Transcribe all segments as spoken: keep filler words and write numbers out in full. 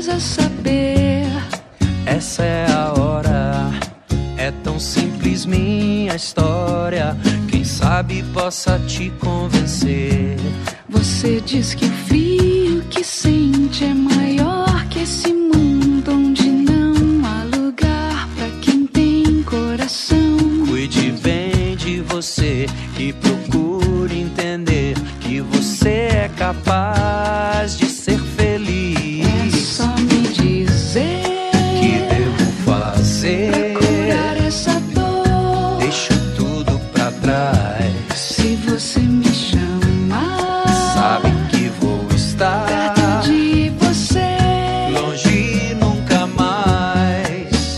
precisa saber. Essa é a hora, é tão simples minha história. Quem sabe possa te convencer. Você diz que o frio que sente é maior que esse mundo onde não há lugar pra quem tem coração. Cuide bem de você e procure entender que você é capaz de ser feliz. É só me dizer que devo fazer pra curar essa dor. Deixo tudo pra trás. Se você me chamar, sabe que vou estar perto de você, longe nunca mais.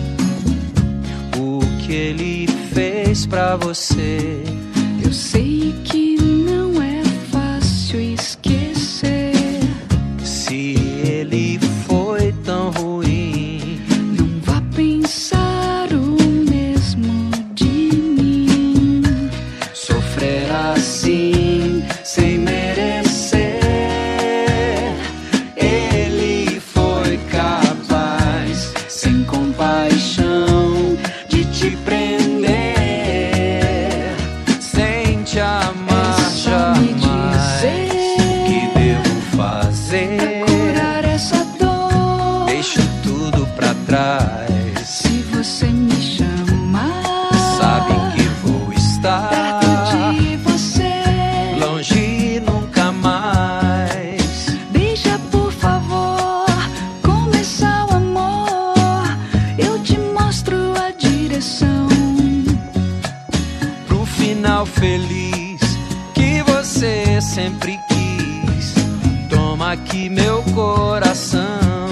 O que ele fez pra você, eu sei que não é fácil esquecer. se ele foi tão ruim, Não vá pensar o mesmo de mim. sofrer assim sem merecer. Ele foi capaz, sem compaixão, de te prender, sem te amar É só me jamais. dizer O que devo fazer? curar essa dor. Deixo tudo pra trás. Se você me chamar, Sabe que vou estar perto de você, longe nunca mais. deixa por favor começar o amor. Eu te mostro a direção Pro final feliz que você sempre quis. Toma aqui meu coração.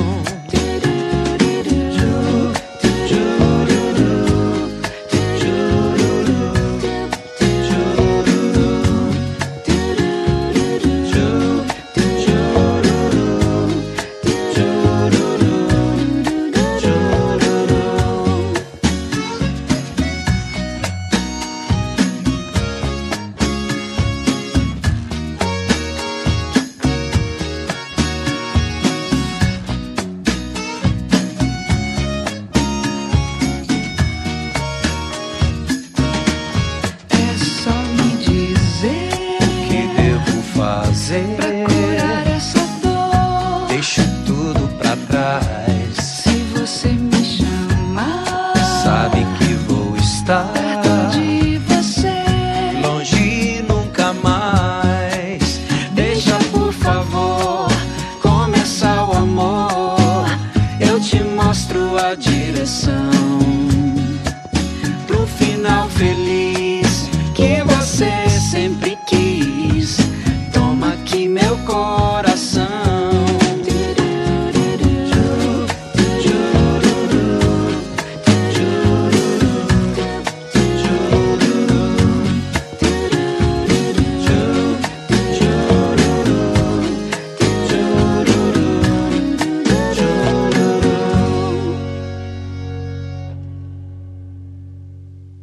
É só me dizer Que devo fazer? pra curar essa dor. Deixo tudo pra trás. Se você me chamar, Sabe que vou estar perto de você, longe nunca mais. Deixa por favor começar o amor. Eu te mostro a direção pro final feliz que você sempre quis. Toma aqui meu coração.